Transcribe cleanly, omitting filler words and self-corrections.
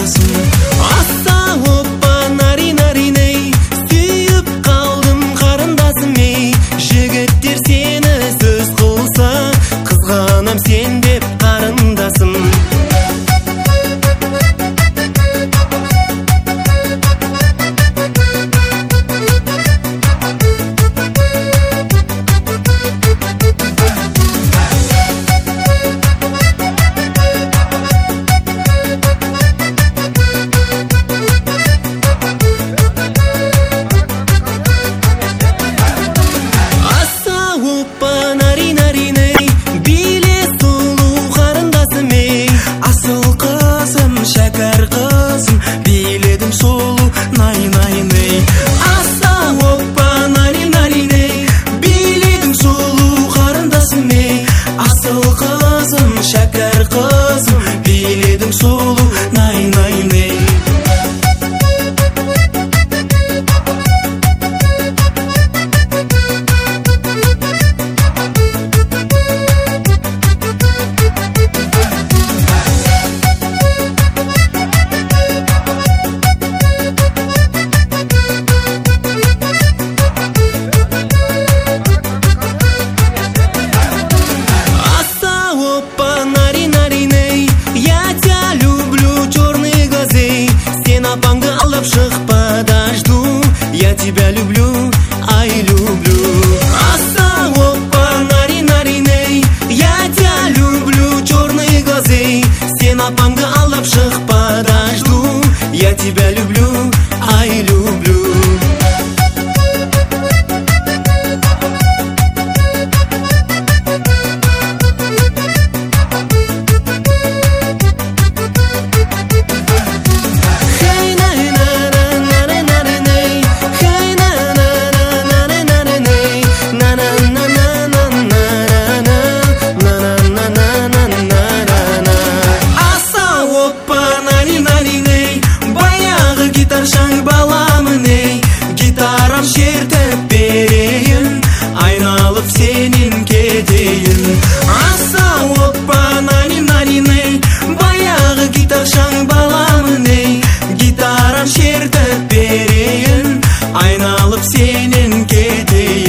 қарындасым. Аса оппа нари нари ней, сүйіп қалдым қарындасым ей. Жігіттер сені сөз қылса, қызғанам сен деп қарындасым. Шәкәр қызым, биледім солу, най най ней. Аса оппа нари нари ней, Биледім солу қарындасым ей. Асыл қызым, шәкәр қызым, биледім солу, най най ней. Апаңды алып шық, подожду, я тебя люблю, ай люблю. Аса оппа нари нари ней, я тебя люблю, черные глазы. Сен апаңды алып шық, подожду, я тебя люблю, ай люблю. Гитарам шертіп берейін, айналып сенен кетейін. Аса оппа нари нари ней, баяғы гитаршаң баламын ей. гитарам шертіп берейін, айналып сенен кетейін.